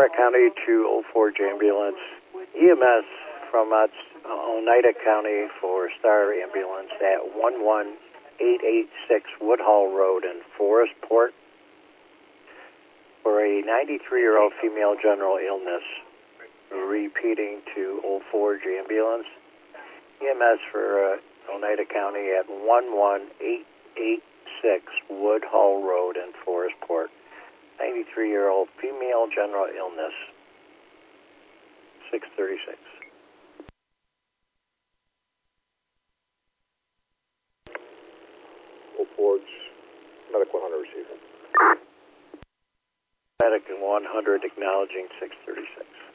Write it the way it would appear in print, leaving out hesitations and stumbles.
Montgomery County to 04 ambulance. EMS from Oneida County for Star Ambulance at 11886 Woodhall Road in Forestport for a 93-year-old female general illness. Repeating to 04 ambulance. EMS for Oneida County at 11886 Woodhall Road in Forestport. 93-year-old female general illness. 636. Forge, Medic 100 receiving. Medic 100 acknowledging 636.